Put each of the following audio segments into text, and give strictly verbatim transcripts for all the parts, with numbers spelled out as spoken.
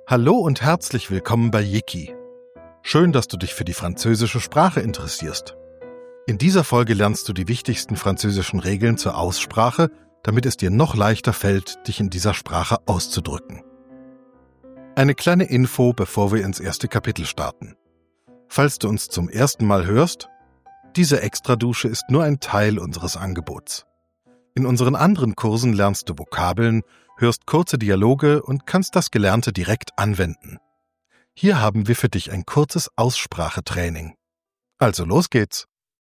Hallo und herzlich willkommen bei Yiki. Schön, dass du dich für die französische Sprache interessierst. In dieser Folge lernst du die wichtigsten französischen Regeln zur Aussprache, damit es dir noch leichter fällt, dich in dieser Sprache auszudrücken. Eine kleine Info, bevor wir ins erste Kapitel starten. Falls du uns zum ersten Mal hörst, diese Extradusche ist nur ein Teil unseres Angebots. In unseren anderen Kursen lernst du Vokabeln, hörst kurze Dialoge und kannst das Gelernte direkt anwenden. Hier haben wir für dich ein kurzes Aussprachetraining. Also los geht's!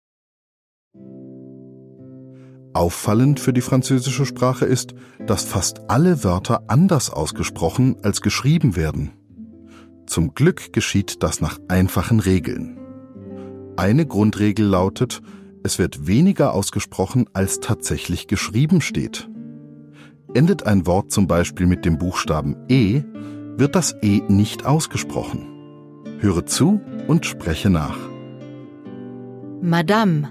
Auffallend für die französische Sprache ist, dass fast alle Wörter anders ausgesprochen als geschrieben werden. Zum Glück geschieht das nach einfachen Regeln. Eine Grundregel lautet, es wird weniger ausgesprochen, als tatsächlich geschrieben steht. Endet ein Wort zum Beispiel mit dem Buchstaben E, wird das E nicht ausgesprochen. Höre zu und spreche nach. Madame.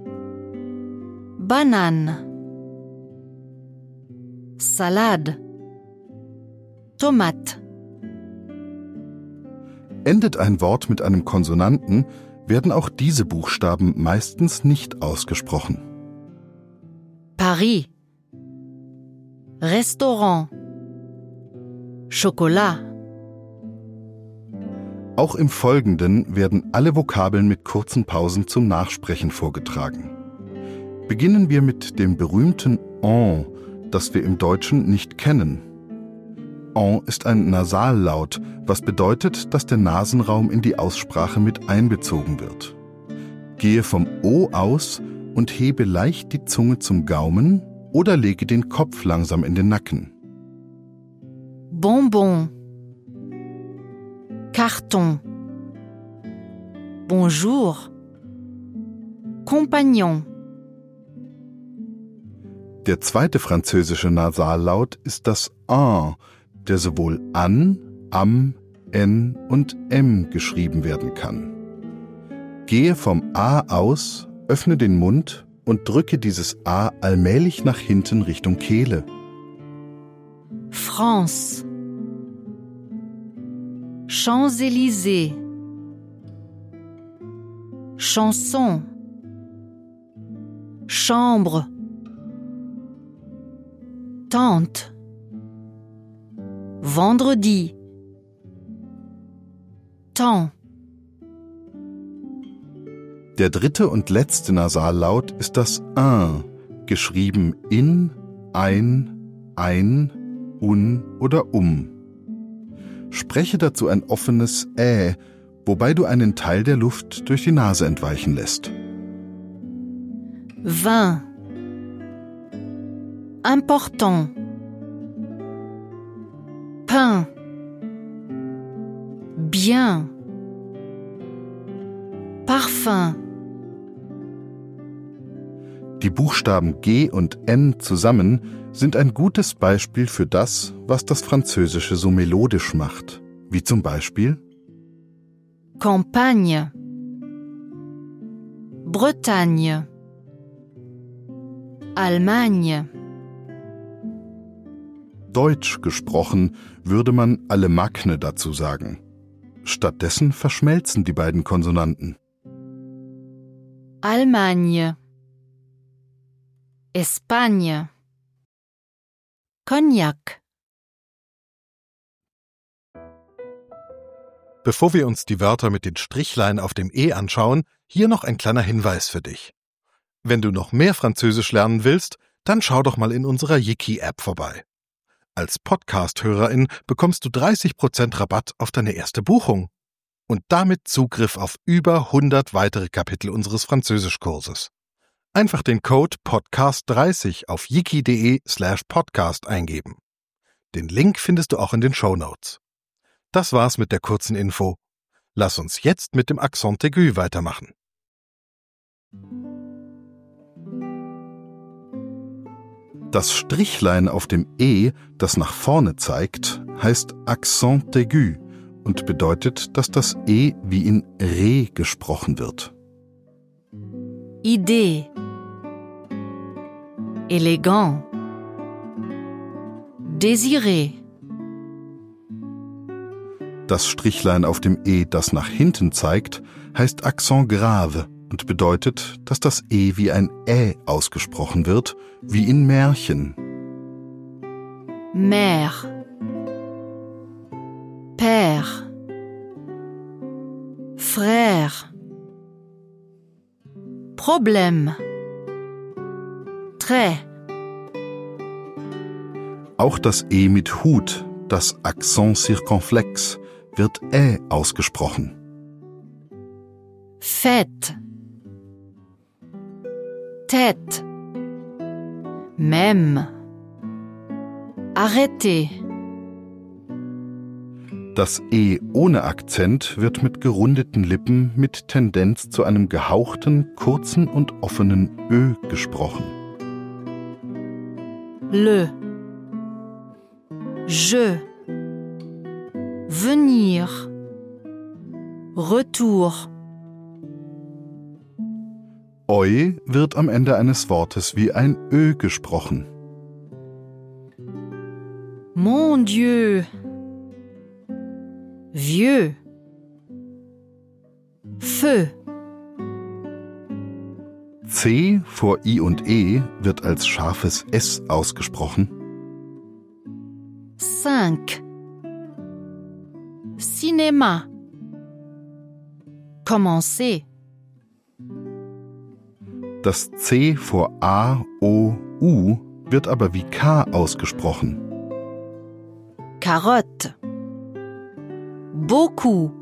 Banane. Salade. Tomate. Endet ein Wort mit einem Konsonanten, werden auch diese Buchstaben meistens nicht ausgesprochen. Paris. Restaurant. Chocolat. Auch im Folgenden werden alle Vokabeln mit kurzen Pausen zum Nachsprechen vorgetragen. Beginnen wir mit dem berühmten en, das wir im Deutschen nicht kennen. En ist ein Nasallaut, was bedeutet, dass der Nasenraum in die Aussprache mit einbezogen wird. Gehe vom O aus und hebe leicht die Zunge zum Gaumen oder lege den Kopf langsam in den Nacken. Bonbon. Carton. Bonjour. Compagnon. Der zweite französische Nasallaut ist das en, der sowohl an, am, n und m geschrieben werden kann. Gehe vom A aus, öffne den Mund und drücke dieses A allmählich nach hinten Richtung Kehle. France. Champs-Élysées. Chanson. Chambre. Tante. Vendredi. Temps. Der dritte und letzte Nasallaut ist das in, geschrieben in, ein, ein, un oder um. Spreche dazu ein offenes Ä, wobei du einen Teil der Luft durch die Nase entweichen lässt. Vin. Important. Pain. Bien. Parfum. Die Buchstaben G und N zusammen sind ein gutes Beispiel für das, was das Französische so melodisch macht, wie zum Beispiel Campagne. Bretagne. Allemagne. Deutsch gesprochen würde man Allemagne dazu sagen. Stattdessen verschmelzen die beiden Konsonanten. Allemagne. Espagne. Cognac. Bevor wir uns die Wörter mit den Strichlein auf dem E anschauen, hier noch ein kleiner Hinweis für dich. Wenn du noch mehr Französisch lernen willst, dann schau doch mal in unserer Yiki-App vorbei. Als Podcast-Hörerin bekommst du dreißig Prozent Rabatt auf deine erste Buchung und damit Zugriff auf über hundert weitere Kapitel unseres Französischkurses. Einfach den Code Podcast dreißig auf yiki.de slash podcast eingeben. Den Link findest du auch in den Shownotes. Das war's mit der kurzen Info. Lass uns jetzt mit dem Accent aigu weitermachen. Das Strichlein auf dem E, das nach vorne zeigt, heißt Accent aigu und bedeutet, dass das E wie in Re gesprochen wird. Idée. Élégant. Désiré. Das Strichlein auf dem E, das nach hinten zeigt, heißt Accent grave und bedeutet, dass das E wie ein Ä ausgesprochen wird, wie in Märchen. Mère, Père, Frère, Problème, Trait. Auch das E mit Hut, das Accent circonflex, wird Ä ausgesprochen. Fête, tête, même, arrêter. Das E ohne Akzent wird mit gerundeten Lippen mit Tendenz zu einem gehauchten, kurzen und offenen Ö gesprochen. Le, je, venir, retour. Eu wird am Ende eines Wortes wie ein Ö gesprochen. Mon Dieu, vieux, feu. C vor I und E wird als scharfes S ausgesprochen. Cinq, cinéma, commencer. Das C vor A, O, U wird aber wie K ausgesprochen. Carotte, beaucoup,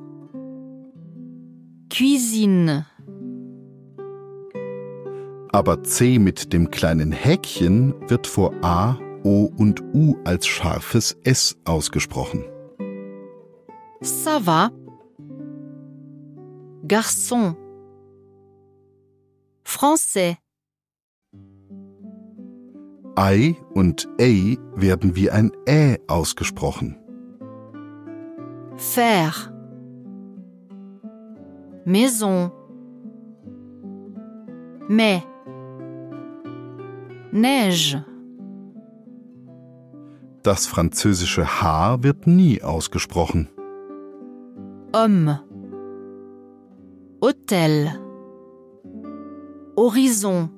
cuisine. Aber C mit dem kleinen Häkchen wird vor A, O und U als scharfes S ausgesprochen. Ça va, garçon, français. I und A werden wie ein Ä ausgesprochen. Faire, maison, mais, neige. Das französische H wird nie ausgesprochen. Homme, hôtel, horizon.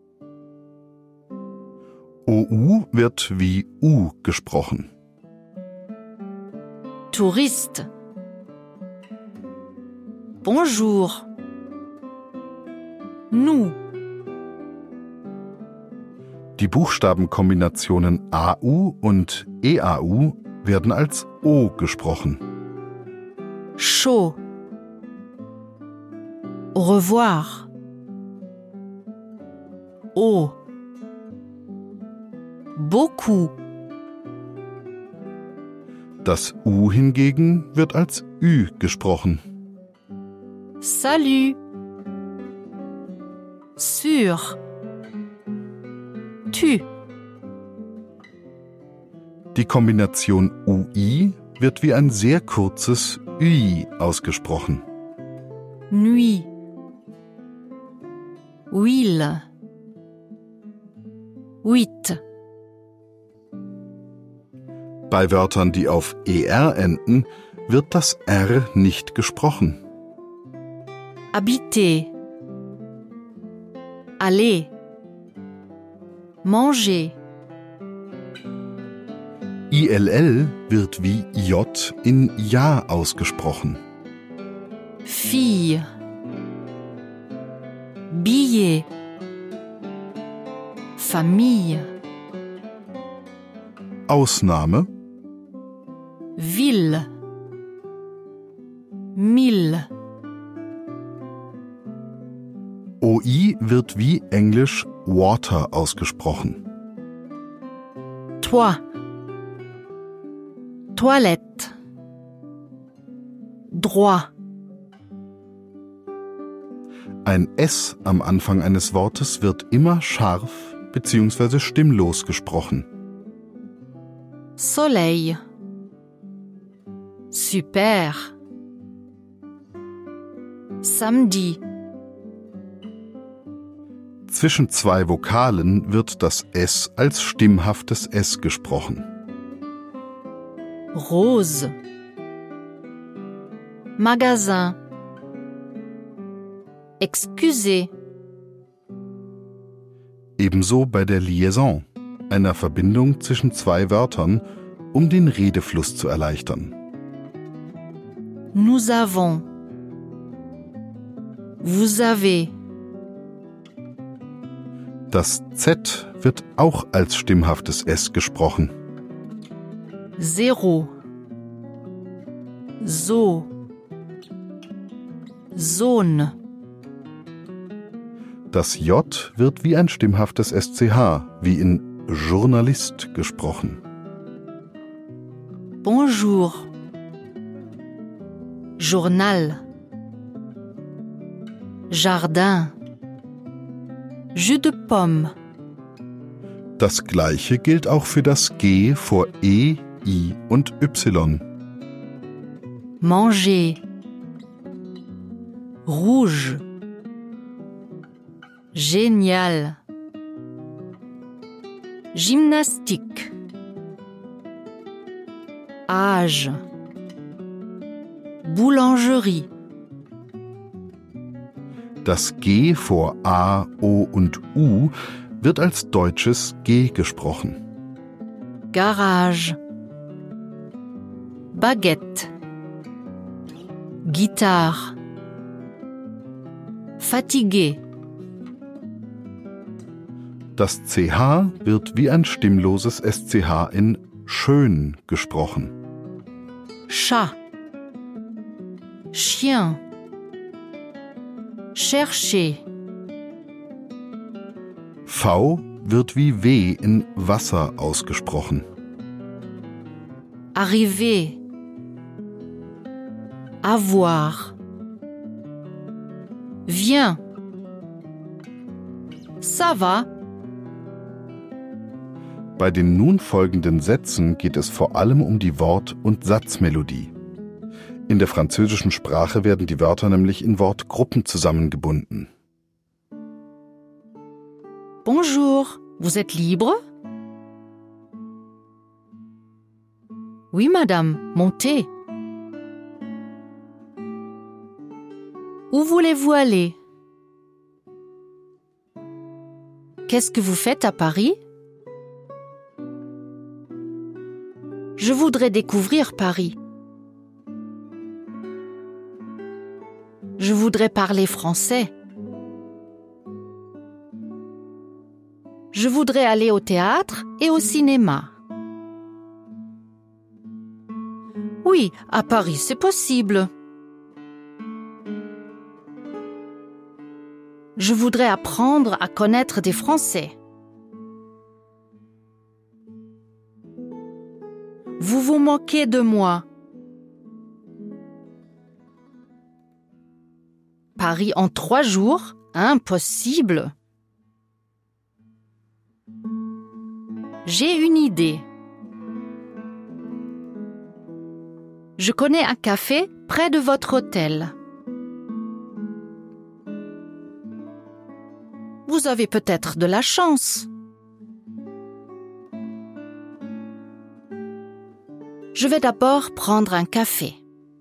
O U wird wie U gesprochen. Touriste, bonjour, nous. Die Buchstabenkombinationen A U und E A U werden als O gesprochen. Chaud, au revoir, eau, beaucoup. Das U hingegen wird als Ü gesprochen. Salut, sûr, tu. Die Kombination U I wird wie ein sehr kurzes Ü ausgesprochen. Nuit, huile, huit. Bei Wörtern, die auf E R enden, wird das R nicht gesprochen. Habiter, aller, manger. I L L wird wie J in Ja ausgesprochen. Fille, billet, famille. Ausnahme: Ville, mille. O I wird wie Englisch Water ausgesprochen. Toi, toilette, droit. Ein S am Anfang eines Wortes wird immer scharf bzw. stimmlos gesprochen. Soleil, super, samedi. Zwischen zwei Vokalen wird das S als stimmhaftes S gesprochen. Rose, magasin. Excusez, Ebenso bei der Liaison, einer Verbindung zwischen zwei Wörtern, um den Redefluss zu erleichtern. nous avons. Vous avez. Das Z wird auch als stimmhaftes S gesprochen. Zéro. Zo. Zone. Das J wird wie ein stimmhaftes S C H, wie in Journalist gesprochen. Bonjour. Journal. Jardin. Jus de pomme. Das Gleiche gilt auch für das G vor E, I und Y. Manger. Rouge. Génial. Gymnastique. Âge. Boulangerie. Das G vor A, O und U wird als deutsches G gesprochen. Garage. Baguette. Guitare. Fatigué. Das C H wird wie ein stimmloses S C H in schön gesprochen. Chat. Chien. Chercher. V wird wie W in Wasser ausgesprochen. Arriver. Avoir. Viens. Ça va? Bei den nun folgenden Sätzen geht es vor allem um die Wort- und Satzmelodie. In der französischen Sprache werden die Wörter nämlich in Wortgruppen zusammengebunden. Bonjour, vous êtes libre? Oui, madame, montez. Où voulez-vous aller? Qu'est-ce que vous faites à Paris? Je voudrais découvrir Paris. Je voudrais parler français. Je voudrais aller au théâtre et au cinéma. Oui, à Paris, c'est possible. Je voudrais apprendre à connaître des Français. Vous vous moquez de moi. Paris en trois jours? Impossible. J'ai une idée. Je connais un café près de votre hôtel. Vous avez peut-être de la chance. Je vais d'abord prendre un café.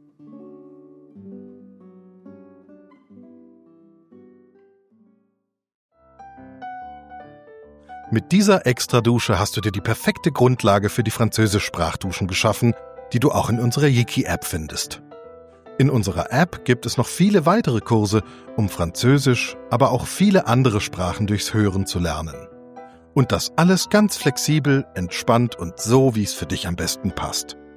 Mit dieser Extradusche hast du dir die perfekte Grundlage für die Französisch-Sprachduschen geschaffen, die du auch in unserer Yiki-App findest. In unserer App gibt es noch viele weitere Kurse, um Französisch, aber auch viele andere Sprachen durchs Hören zu lernen. Und das alles ganz flexibel, entspannt und so, wie es für dich am besten passt.